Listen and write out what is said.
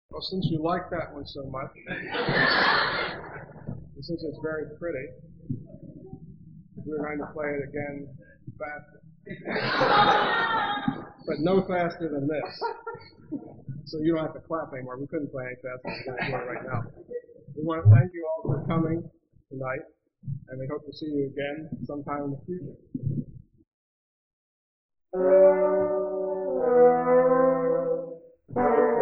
Well, since you like that one so much, and since it's very pretty, we're going to play it again faster. But no faster than this. So you don't have to clap anymore. We couldn't play any faster than we're doing right now. We want to thank you all for coming tonight, and we hope to see you again sometime in the future.